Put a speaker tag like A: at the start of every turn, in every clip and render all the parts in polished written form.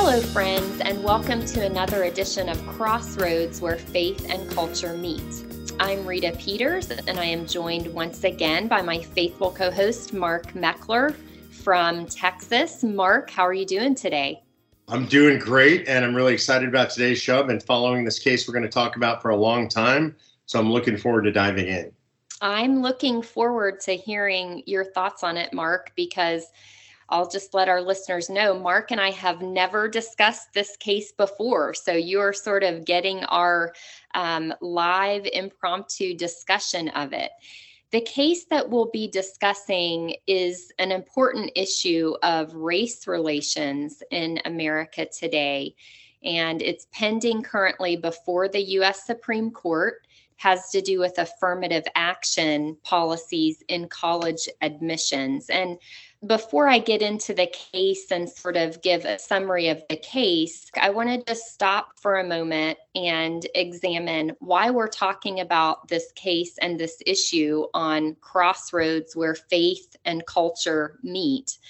A: Hello, friends, and welcome to another edition of Crossroads, where faith and culture meet. I'm Rita Peters, and I am joined once again by my faithful co-host, Mark Meckler from Texas. Mark, how are you doing today?
B: I'm doing great, and I'm really excited about today's show. I've been following this case we're going to talk about for a long time, so I'm looking forward to diving in.
A: I'm looking forward to hearing your thoughts on it, Mark, because I'll just let our listeners know, Mark and I have never discussed this case before. So you're sort of getting our live impromptu discussion of it. The case that we'll be discussing is an important issue of race relations in America today. And it's pending currently before the U.S. Supreme Court. Has to do with affirmative action policies in college admissions. And before I get into the case and sort of give a summary of the case, I wanted to stop for a moment and examine why we're talking about this case and this issue on Crossroads, where faith and culture meet.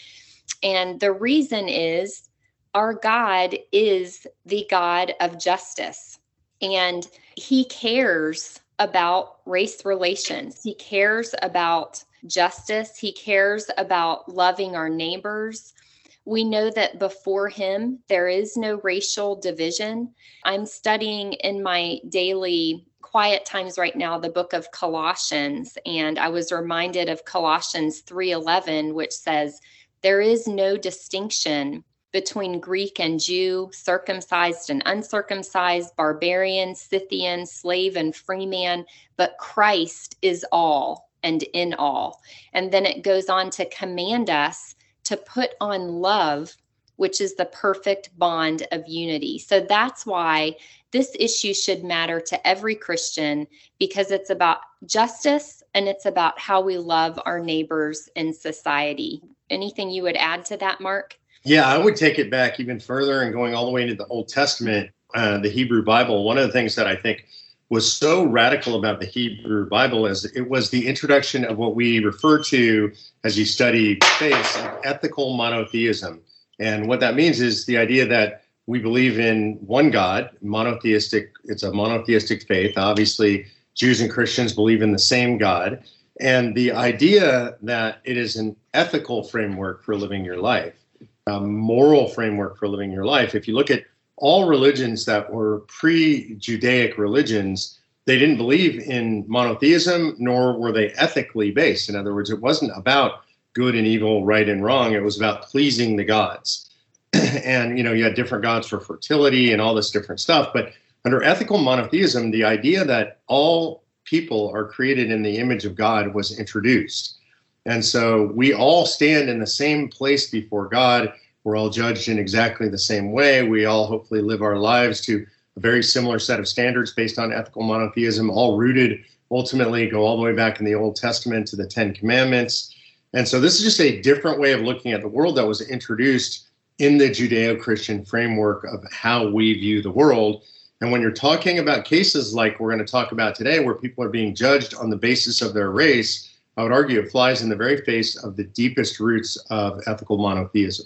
A: And the reason is our God is the God of justice. And he cares about race relations. He cares about justice. He cares about loving our neighbors. We know that before him, there is no racial division. I'm studying in my daily quiet times right now the book of Colossians, and I was reminded of Colossians 3:11, which says, "There is no distinction between Greek and Jew, circumcised and uncircumcised, barbarian, Scythian, slave and free man, but Christ is all and in all." And then it goes on to command us to put on love, which is the perfect bond of unity. So that's why this issue should matter to every Christian, because it's about justice and it's about how we love our neighbors in society. Anything you would add to that, Mark?
B: Yeah, I would take it back even further and going all the way into the Old Testament, the Hebrew Bible. One of the things that I think was so radical about the Hebrew Bible is it was the introduction of what we refer to, as you study faith, of ethical monotheism. And what that means is the idea that we believe in one God, monotheistic. It's a monotheistic faith. Obviously, Jews and Christians believe in the same God. And the idea that it is an ethical framework for living your life. A moral framework for living your life. If you look at all religions that were pre-Judaic religions, they didn't believe in monotheism, nor were they ethically based. In other words, it wasn't about good and evil, right and wrong. It was about pleasing the gods. And, you had different gods for fertility and all this different stuff. But under ethical monotheism, the idea that all people are created in the image of God was introduced. And so we all stand in the same place before God. We're all judged in exactly the same way. We all hopefully live our lives to a very similar set of standards based on ethical monotheism, all rooted, ultimately go all the way back in the Old Testament to the Ten Commandments. And so this is just a different way of looking at the world that was introduced in the Judeo-Christian framework of how we view the world. And when you're talking about cases like we're going to talk about today, where people are being judged on the basis of their race, I would argue it flies in the very face of the deepest roots of ethical monotheism.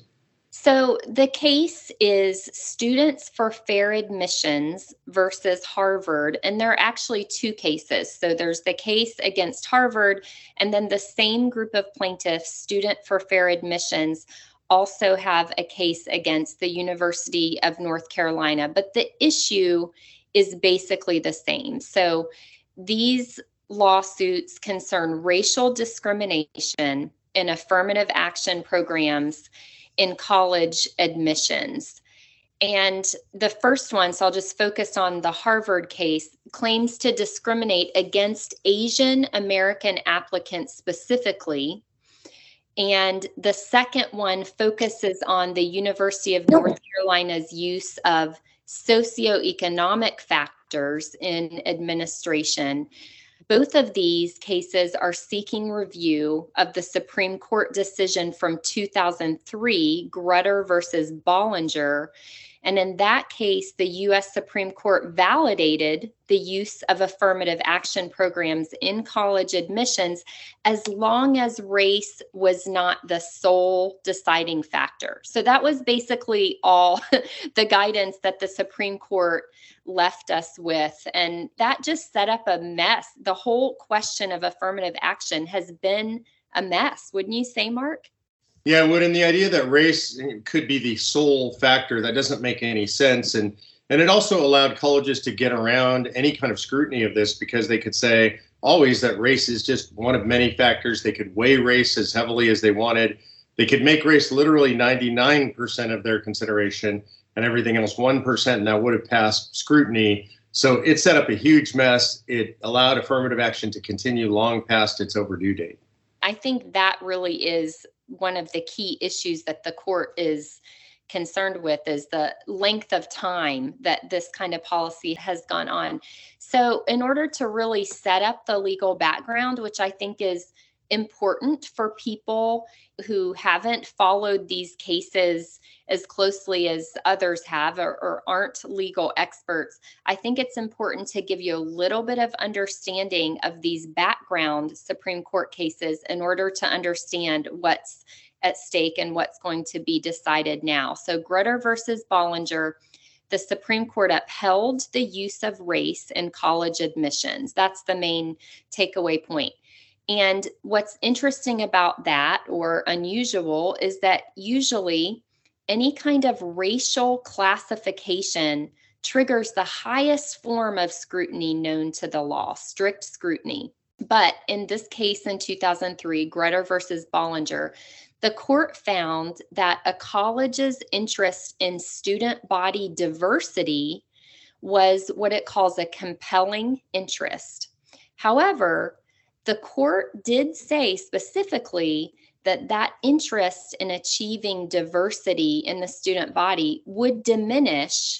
A: So the case is Students for Fair Admissions versus Harvard. And there are actually two cases. So there's the case against Harvard, and then the same group of plaintiffs, Student for Fair Admissions, also have a case against the University of North Carolina. But the issue is basically the same. So these lawsuits concern racial discrimination in affirmative action programs in college admissions. And the first one, so I'll just focus on the Harvard case, claims to discriminate against Asian American applicants specifically. And the second one focuses on the University of North Carolina's use of socioeconomic factors in administration. Both of these cases are seeking review of the Supreme Court decision from 2003, Grutter versus Bollinger, And in that case, the U.S. Supreme Court validated the use of affirmative action programs in college admissions as long as race was not the sole deciding factor. So that was basically all the guidance that the Supreme Court left us with. And that just set up a mess. The whole question of affirmative action has been a mess. Wouldn't you say, Mark?
B: Yeah, well, and the idea that race could be the sole factor, that doesn't make any sense. And it also allowed colleges to get around any kind of scrutiny of this, because they could say always that race is just one of many factors. They could weigh race as heavily as they wanted. They could make race literally 99% of their consideration and everything else 1%, and that would have passed scrutiny. So it set up a huge mess. It allowed affirmative action to continue long past its overdue date.
A: I think that really is one of the key issues that the court is concerned with, is the length of time that this kind of policy has gone on. So in order to really set up the legal background, which I think is important for people who haven't followed these cases as closely as others have, or aren't legal experts, I think it's important to give you a little bit of understanding of these background Supreme Court cases in order to understand what's at stake and what's going to be decided now. So Grutter versus Bollinger, the Supreme Court upheld the use of race in college admissions. That's the main takeaway point. And what's interesting about that, or unusual, is that usually any kind of racial classification triggers the highest form of scrutiny known to the law, strict scrutiny. But in this case in 2003, Grutter versus Bollinger, the court found that a college's interest in student body diversity was what it calls a compelling interest. However, the court did say specifically that that interest in achieving diversity in the student body would diminish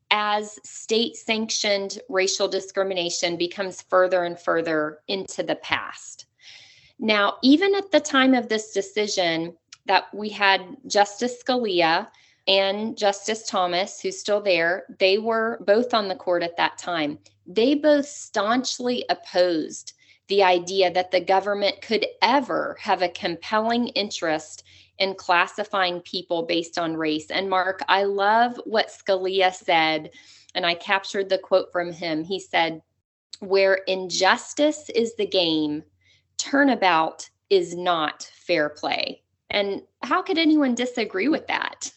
A: as state-sanctioned racial discrimination becomes further and further into the past. Now, even at the time of this decision, that we had Justice Scalia and Justice Thomas, who's still there, they were both on the court at that time. They both staunchly opposed the idea that the government could ever have a compelling interest in classifying people based on race. And Mark, I love what Scalia said, and I captured the quote from him. He said, "Where injustice is the game, turnabout is not fair play." And how could anyone disagree with that?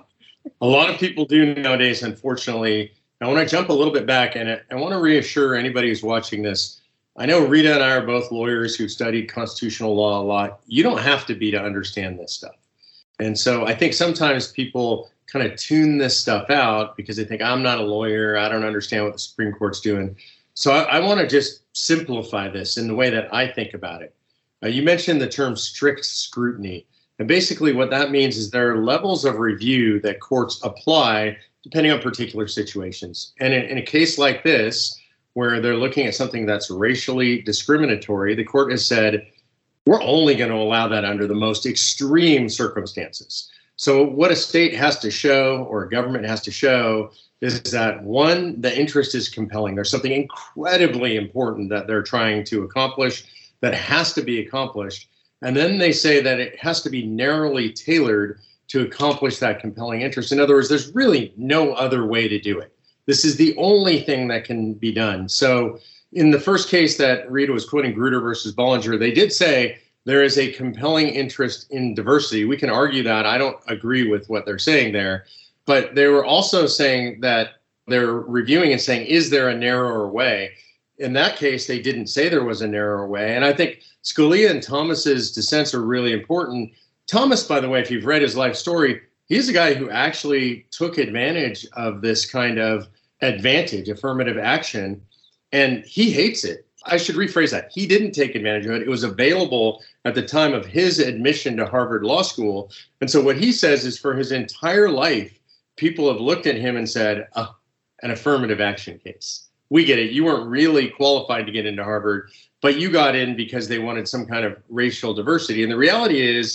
B: A lot of people do nowadays, unfortunately. I want to jump a little bit back, and I want to reassure anybody who's watching this. I know Rita and I are both lawyers who studied constitutional law a lot. You don't have to be to understand this stuff. And so I think sometimes people kind of tune this stuff out because they think, I'm not a lawyer, I don't understand what the Supreme Court's doing. So I want to just simplify this in the way that I think about it. You mentioned the term strict scrutiny. And basically what that means is there are levels of review that courts apply depending on particular situations. And in a case like this, where they're looking at something that's racially discriminatory, the court has said, we're only going to allow that under the most extreme circumstances. So what a state has to show, or a government has to show, is that, one, the interest is compelling. There's something incredibly important that they're trying to accomplish that has to be accomplished. And then they say that it has to be narrowly tailored to accomplish that compelling interest. In other words, there's really no other way to do it. This is the only thing that can be done. So in the first case that Rita was quoting, Grutter versus Bollinger, they did say there is a compelling interest in diversity. We can argue that. I don't agree with what they're saying there. But they were also saying that they're reviewing and saying, is there a narrower way? In that case, they didn't say there was a narrower way. And I think Scalia and Thomas's dissents are really important. Thomas, by the way, if you've read his life story, he's a guy who actually took advantage of this kind of advantage, affirmative action, and he hates it. I should rephrase that. He didn't take advantage of it. It was available at the time of his admission to Harvard Law School. And so what he says is, for his entire life, people have looked at him and said, an affirmative action case. We get it. You weren't really qualified to get into Harvard, but you got in because they wanted some kind of racial diversity. And the reality is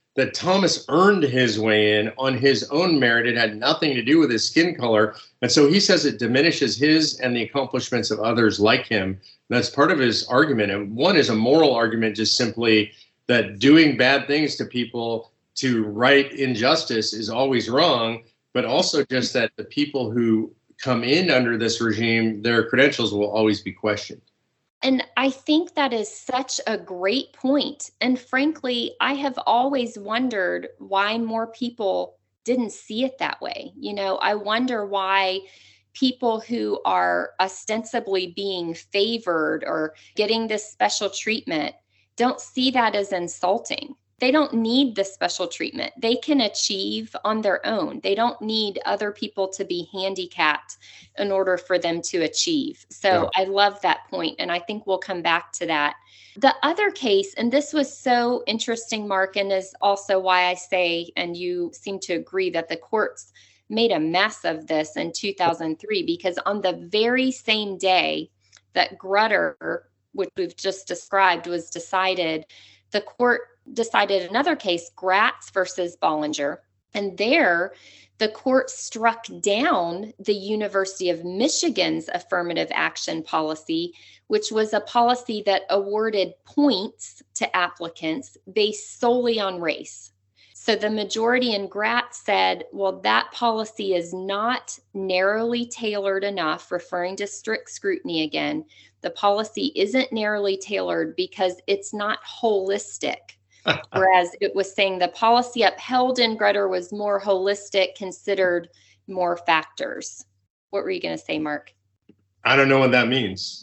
B: that Thomas earned his way in on his own merit. It had nothing to do with his skin color. And so he says it diminishes his and the accomplishments of others like him. And that's part of his argument. And one is a moral argument, just simply that doing bad things to people to right injustice is always wrong, but also just that the people who come in under this regime, their credentials will always be questioned.
A: And I think that is such a great point. And frankly, I have always wondered why more people didn't see it that way. I wonder why people who are ostensibly being favored or getting this special treatment don't see that as insulting. They don't need the special treatment. They can achieve on their own. They don't need other people to be handicapped in order for them to achieve. So I love that point, and I think we'll come back to that. The other case, and this was so interesting, Mark, and is also why I say, and you seem to agree, that the courts made a mess of this in 2003, because on the very same day that Grutter, which we've just described, was decided, the court decided another case, Gratz versus Bollinger. And there, the court struck down the University of Michigan's affirmative action policy, which was a policy that awarded points to applicants based solely on race. So the majority in Gratz said, well, that policy is not narrowly tailored enough, referring to strict scrutiny again. The policy isn't narrowly tailored because it's not holistic. Whereas it was saying the policy upheld in Grutter was more holistic, considered more factors. What were you going to say, Mark?
B: I don't know what that means.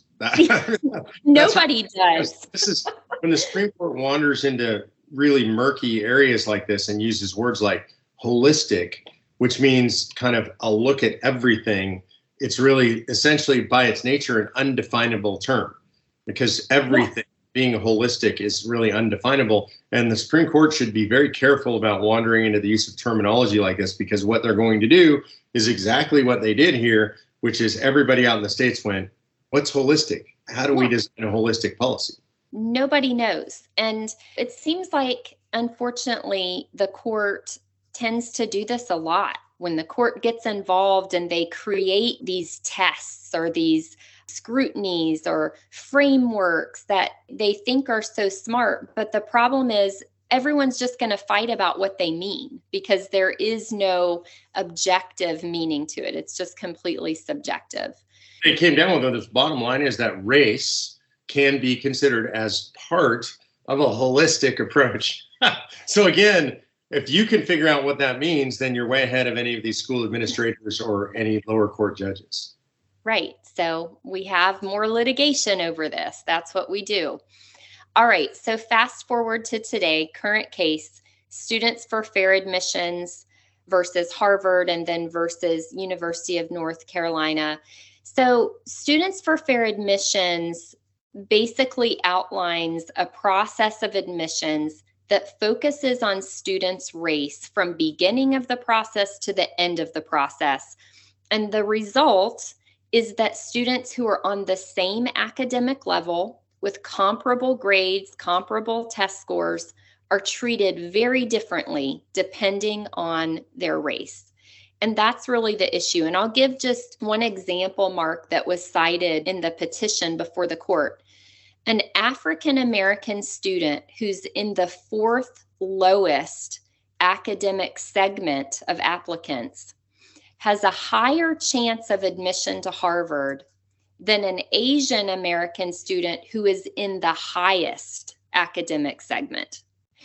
A: Nobody does.
B: This is when the Supreme Court wanders into really murky areas like this and uses words like holistic, which means kind of a look at everything. It's really essentially by its nature an undefinable term, because everything being holistic is really undefinable. And the Supreme Court should be very careful about wandering into the use of terminology like this, because what they're going to do is exactly what they did here, which is everybody out in the states went, what's holistic? How do we design a holistic policy?
A: Nobody knows. And it seems like, unfortunately, the court tends to do this a lot. When the court gets involved and they create these tests or these scrutinies or frameworks that they think are so smart. But the problem is everyone's just going to fight about what they mean, because there is no objective meaning to it. It's just completely subjective.
B: It came down with this bottom line is that race can be considered as part of a holistic approach. So again, if you can figure out what that means, then you're way ahead of any of these school administrators or any lower court judges.
A: Right. So we have more litigation over this. That's what we do. All right. So fast forward to today, current case, Students for Fair Admissions versus Harvard, and then versus University of North Carolina. So Students for Fair Admissions basically outlines a process of admissions that focuses on students' race from beginning of the process to the end of the process. And the result is that students who are on the same academic level with comparable grades, comparable test scores, are treated very differently depending on their race. And that's really the issue. And I'll give just one example, Mark, that was cited in the petition before the court. An African-American student who's in the fourth lowest academic segment of applicants has a higher chance of admission to Harvard than an Asian American student who is in the highest academic segment.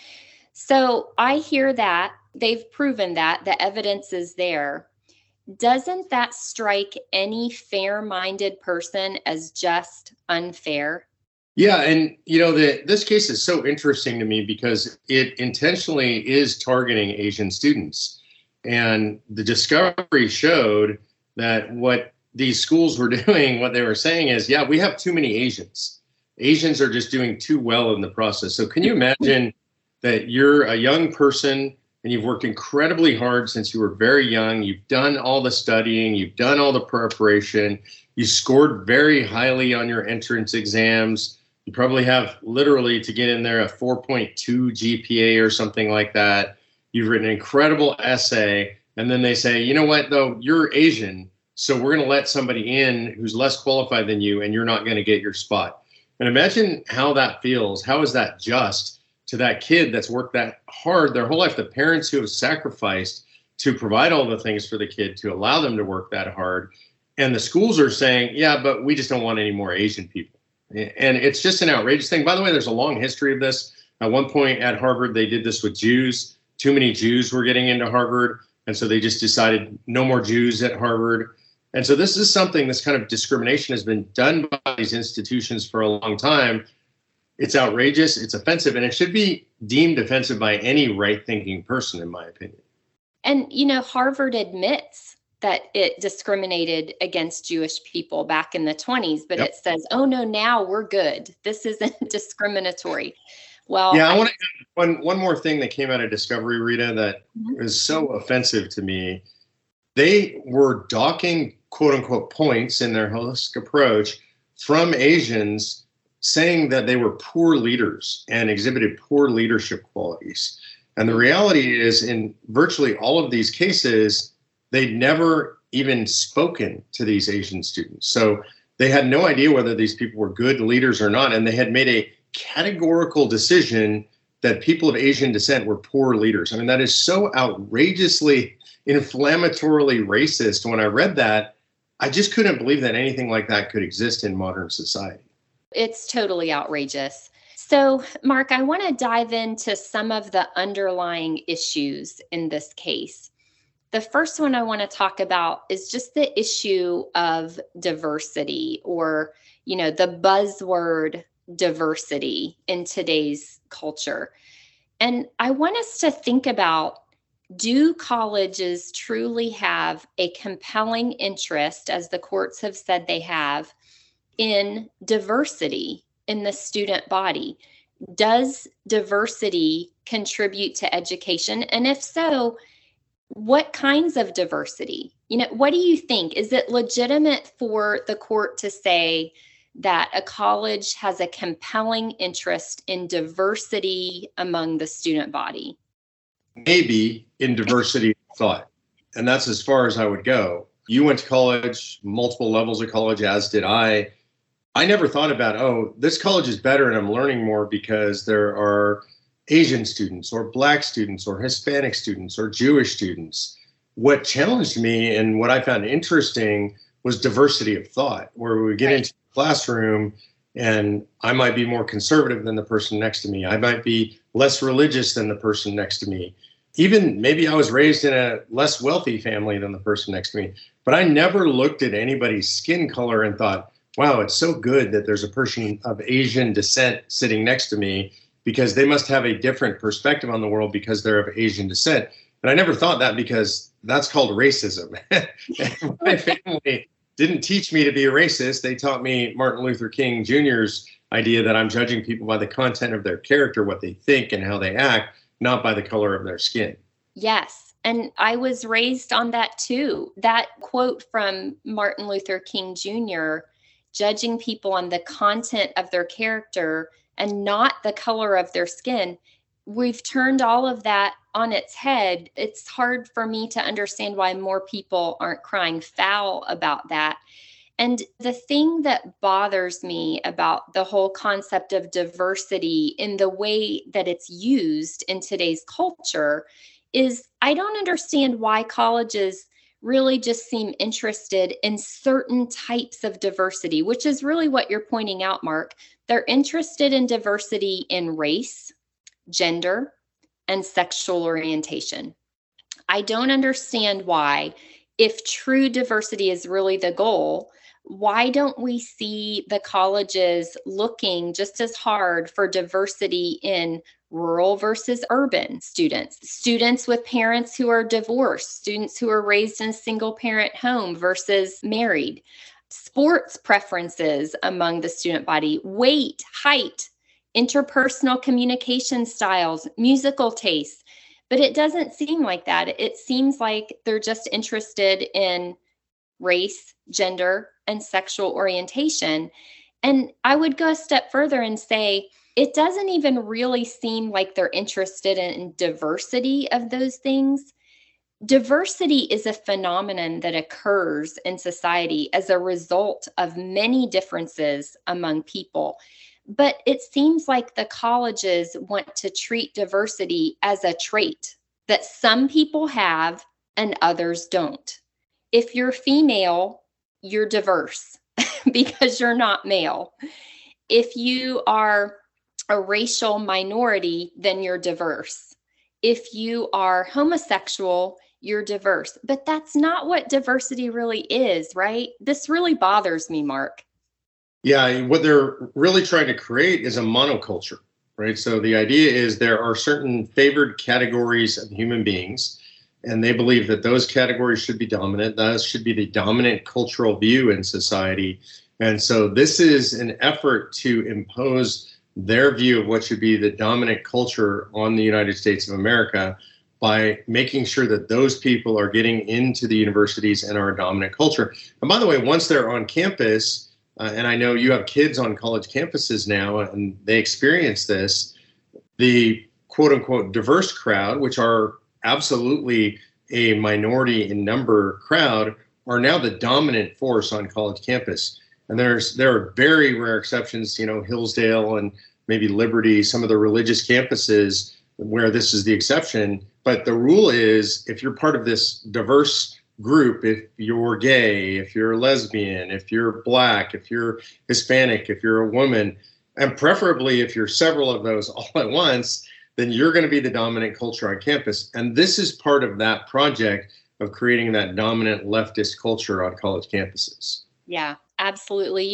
A: So I hear that. They've proven that. The evidence is there. Doesn't that strike any fair-minded person as just unfair?
B: Yeah, and this case is so interesting to me because it intentionally is targeting Asian students. And the discovery showed that what these schools were doing, what they were saying is, yeah, we have too many Asians. Asians are just doing too well in the process. So can you imagine that you're a young person and you've worked incredibly hard since you were very young. You've done all the studying, you've done all the preparation, you scored very highly on your entrance exams, You probably have literally to get in there a 4.2 GPA or something like that. You've written an incredible essay. And then they say, you know what, though, you're Asian, so we're going to let somebody in who's less qualified than you, and you're not going to get your spot. And imagine how that feels. How is that just to that kid that's worked that hard their whole life, the parents who have sacrificed to provide all the things for the kid, to allow them to work that hard. And the schools are saying, yeah, but we just don't want any more Asian people. And it's just an outrageous thing. By the way, there's a long history of this. At one point at Harvard, they did this with Jews. Too many Jews were getting into Harvard. And so they just decided no more Jews at Harvard. And so this is something, this kind of discrimination has been done by these institutions for a long time. It's outrageous, it's offensive, and it should be deemed offensive by any right-thinking person, in my opinion.
A: And, Harvard admits that it discriminated against Jewish people back in the 20s, but It says, oh, no, now we're good. This isn't discriminatory. Well,
B: yeah, I want to add one more thing that came out of Discovery, Rita, that is so offensive to me. They were docking, quote unquote, points in their holistic approach from Asians, saying that they were poor leaders and exhibited poor leadership qualities. And the reality is, in virtually all of these cases, they'd never even spoken to these Asian students. So they had no idea whether these people were good leaders or not. And they had made a categorical decision that people of Asian descent were poor leaders. I mean, that is so outrageously, inflammatorily racist. When I read that, I just couldn't believe that anything like that could exist in modern society.
A: It's totally outrageous. So, Mark, I want to dive into some of the underlying issues in this case. The first one I want to talk about is just the issue of diversity, or, the buzzword diversity in today's culture. And I want us to think about, do colleges truly have a compelling interest, as the courts have said they have, in diversity in the student body? Does diversity contribute to education? And if so, what kinds of diversity? What do you think? Is it legitimate for the court to say that a college has a compelling interest in diversity among the student body?
B: Maybe in diversity of thought. And that's as far as I would go. You went to college, multiple levels of college, as did I. I never thought about, oh, this college is better and I'm learning more because there are Asian students or Black students or Hispanic students or Jewish students. What challenged me and what I found interesting was diversity of thought, where we would get into the classroom and I might be more conservative than the person next to me. I might be less religious than the person next to me. Even maybe I was raised in a less wealthy family than the person next to me. But I never looked at anybody's skin color and thought, wow, it's so good that there's a person of Asian descent sitting next to me, because they must have a different perspective on the world because they're of Asian descent. But I never thought that, because that's called racism. My family didn't teach me to be a racist. They taught me Martin Luther King Jr.'s idea that I'm judging people by the content of their character, what they think and how they act, not by the color of their skin.
A: Yes. And I was raised on that too. That quote from Martin Luther King Jr., judging people on the content of their character and not the color of their skin, we've turned all of that on its head. It's hard for me to understand why more people aren't crying foul about that. And the thing that bothers me about the whole concept of diversity in the way that it's used in today's culture is I don't understand why colleges really just seem interested in certain types of diversity, which is really what you're pointing out, Mark. They're interested in diversity in race, gender, and sexual orientation. I don't understand why, if true diversity is really the goal, why don't we see the colleges looking just as hard for diversity in rural versus urban students with parents who are divorced, students who are raised in a single parent home versus married, sports preferences among the student body, weight, height, interpersonal communication styles, musical tastes. But it doesn't seem like that. It seems like they're just interested in race, gender, and sexual orientation. And I would go a step further and say, it doesn't even really seem like they're interested in diversity of those things. Diversity is a phenomenon that occurs in society as a result of many differences among people. But it seems like the colleges want to treat diversity as a trait that some people have and others don't. If you're female, you're diverse because you're not male. If you are a racial minority, then you're diverse. If you are homosexual, you're diverse. But that's not what diversity really is, right? This really bothers me, Mark.
B: Yeah, what they're really trying to create is a monoculture, right? So the idea is there are certain favored categories of human beings, and they believe that those categories should be dominant. Those should be the dominant cultural view in society. And so this is an effort to impose their view of what should be the dominant culture on the United States of America by making sure that those people are getting into the universities and our dominant culture. And by the way, once they're on campus, and I know you have kids on college campuses now, and they experience this, the quote unquote diverse crowd, which are absolutely a minority in number crowd, are now the dominant force on college campus. And there are very rare exceptions, Hillsdale and maybe Liberty, some of the religious campuses where this is the exception. But the rule is, if you're part of this diverse group, if you're gay, if you're lesbian, if you're Black, if you're Hispanic, if you're a woman, and preferably if you're several of those all at once, then you're going to be the dominant culture on campus. And this is part of that project of creating that dominant leftist culture on college campuses.
A: Yeah, absolutely.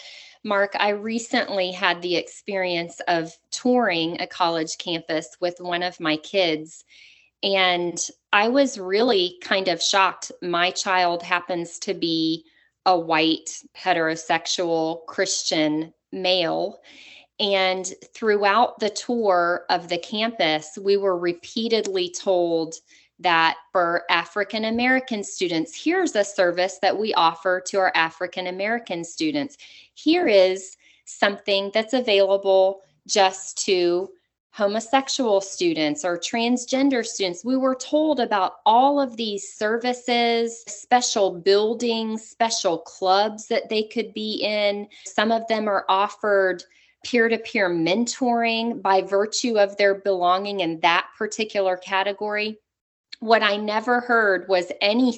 A: Mark, I recently had the experience of touring a college campus with one of my kids, and I was really kind of shocked. My child happens to be a white, heterosexual Christian male. And throughout the tour of the campus, we were repeatedly told that for African American students, here's a service that we offer to our African American students. Here is something that's available just to homosexual students or transgender students. We were told about all of these services, special buildings, special clubs that they could be in. Some of them are offered peer-to-peer mentoring by virtue of their belonging in that particular category. What I never heard was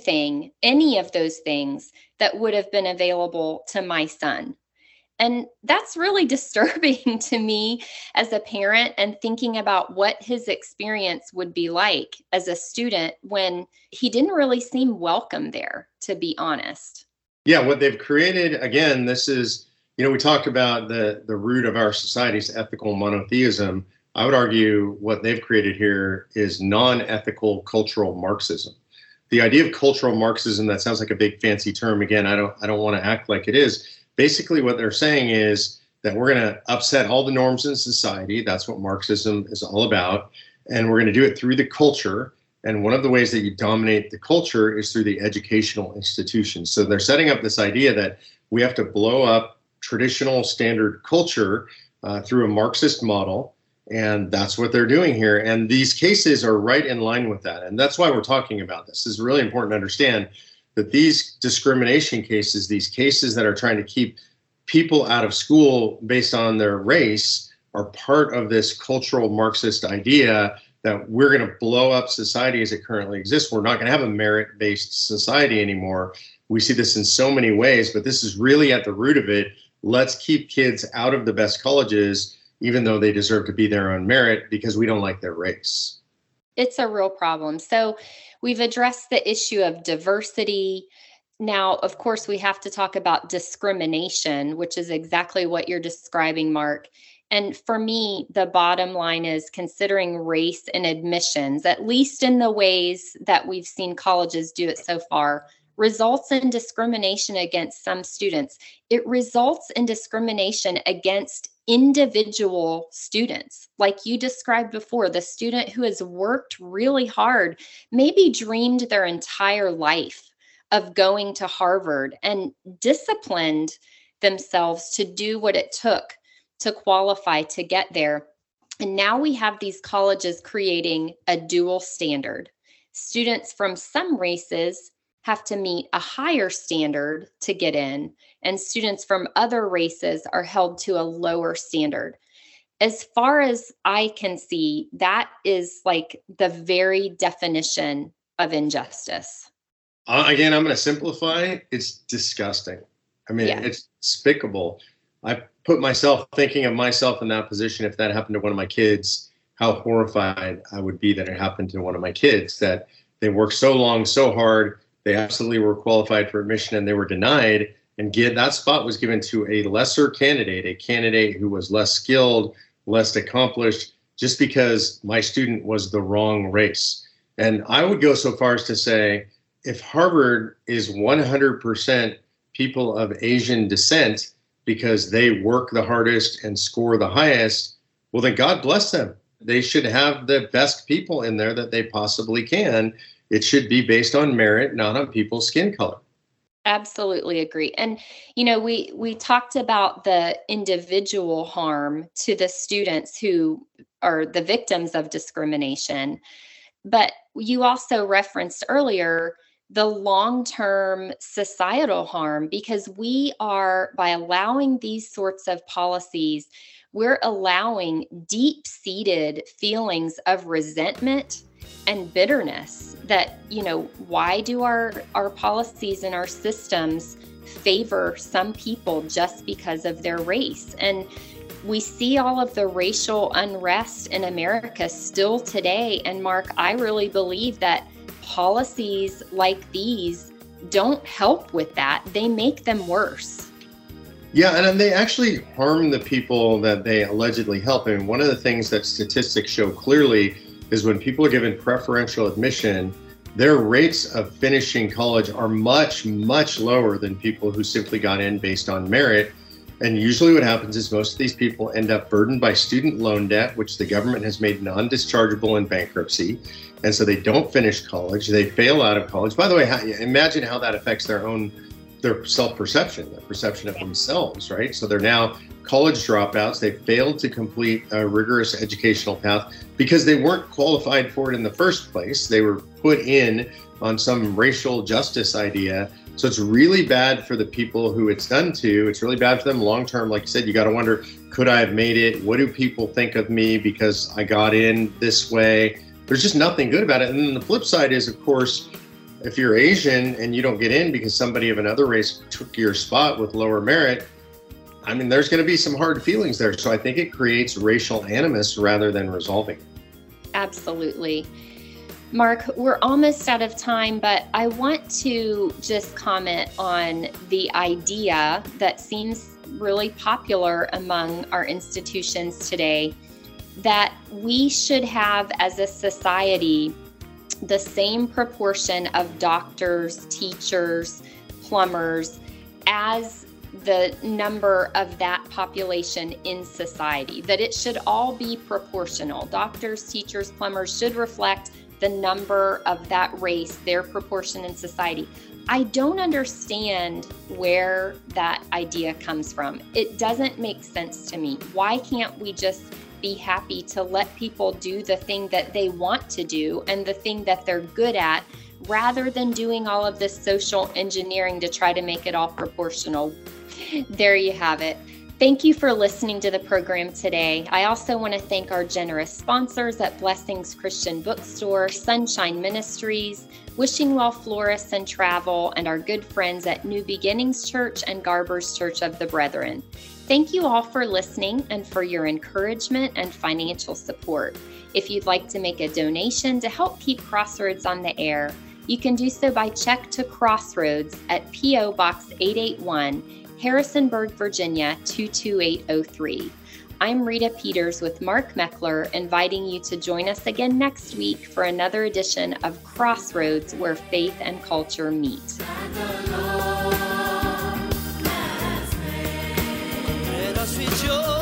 A: any of those things that would have been available to my son. And that's really disturbing to me as a parent, and thinking about what his experience would be like as a student when he didn't really seem welcome there, to be honest.
B: Yeah, what they've created, again, this is, we talked about the root of our society's ethical monotheism. I would argue what they've created here is non-ethical cultural Marxism. The idea of cultural Marxism, that sounds like a big fancy term. Again, I don't want to act like it is. Basically, what they're saying is that we're going to upset all the norms in society. That's what Marxism is all about. And we're going to do it through the culture. And one of the ways that you dominate the culture is through the educational institutions. So they're setting up this idea that we have to blow up traditional standard culture through a Marxist model. And that's what they're doing here. And these cases are right in line with that. And that's why we're talking about this. It's really important to understand that these discrimination cases, these cases that are trying to keep people out of school based on their race, are part of this cultural Marxist idea that we're going to blow up society as it currently exists. We're not going to have a merit-based society anymore. We see this in so many ways, but this is really at the root of it. Let's keep kids out of the best colleges, even though they deserve to be there on merit, because we don't like their race.
A: It's a real problem. So we've addressed the issue of diversity. Now, of course, we have to talk about discrimination, which is exactly what you're describing, Mark. And for me, the bottom line is considering race in admissions, at least in the ways that we've seen colleges do it so far, results in discrimination against some students. It results in discrimination against individual students. Like you described before, the student who has worked really hard, maybe dreamed their entire life of going to Harvard and disciplined themselves to do what it took to qualify to get there. And now we have these colleges creating a dual standard. Students from some races have to meet a higher standard to get in, and students from other races are held to a lower standard. As far as I can see, that is like the very definition of injustice.
B: Again, I'm going to simplify. It's disgusting. I mean, It's despicable. I put myself thinking of myself in that position. If that happened to one of my kids, how horrified I would be that it happened to one of my kids, that they worked so long, so hard. They absolutely were qualified for admission and they were denied. And that spot was given to a lesser candidate, a candidate who was less skilled, less accomplished, just because my student was the wrong race. And I would go so far as to say, if Harvard is 100% people of Asian descent because they work the hardest and score the highest, well, then God bless them. They should have the best people in there that they possibly can. It should be based on merit, not on people's skin color.
A: Absolutely agree. And, we talked about the individual harm to the students who are the victims of discrimination. But you also referenced earlier the long-term societal harm, because by allowing these sorts of policies, we're allowing deep-seated feelings of resentment and bitterness that, why do our policies and our systems favor some people just because of their race? And we see all of the racial unrest in America still today. And Mark, I really believe that policies like these don't help with that. They make them worse.
B: Yeah, and they actually harm the people that they allegedly help. And one of the things that statistics show clearly is when people are given preferential admission, their rates of finishing college are much, much lower than people who simply got in based on merit. And usually what happens is most of these people end up burdened by student loan debt, which the government has made non-dischargeable in bankruptcy. And so they don't finish college. They fail out of college. By the way, imagine how that affects their self-perception, the perception of themselves, right? So they're now college dropouts. They failed to complete a rigorous educational path because they weren't qualified for it in the first place. They were put in on some racial justice idea. So it's really bad for the people who it's done to. It's really bad for them long-term. Like you said, you got to wonder, could I have made it? What do people think of me because I got in this way? There's just nothing good about it. And then the flip side is, of course, if you're Asian and you don't get in because somebody of another race took your spot with lower merit, I mean, there's going to be some hard feelings there. So I think it creates racial animus rather than resolving it.
A: Absolutely. Mark, we're almost out of time, but I want to just comment on the idea that seems really popular among our institutions today, that we should have as a society the same proportion of doctors, teachers, plumbers as the number of that population in society, that it should all be proportional. Doctors, teachers, plumbers should reflect the number of that race, their proportion in society. I don't understand where that idea comes from. It doesn't make sense to me. Why can't we just be happy to let people do the thing that they want to do and the thing that they're good at, rather than doing all of this social engineering to try to make it all proportional? There you have it. Thank you for listening to the program today. I also want to thank our generous sponsors at Blessings Christian Bookstore, Sunshine Ministries, Wishing Well Florists and Travel, and our good friends at New Beginnings Church and Garber's Church of the Brethren. Thank you all for listening and for your encouragement and financial support. If you'd like to make a donation to help keep Crossroads on the air, you can do so by check to Crossroads at P.O. Box 881, Harrisonburg, Virginia 22803. I'm Rita Peters with Mark Meckler, inviting you to join us again next week for another edition of Crossroads, where faith and culture meet. Let us rejoice.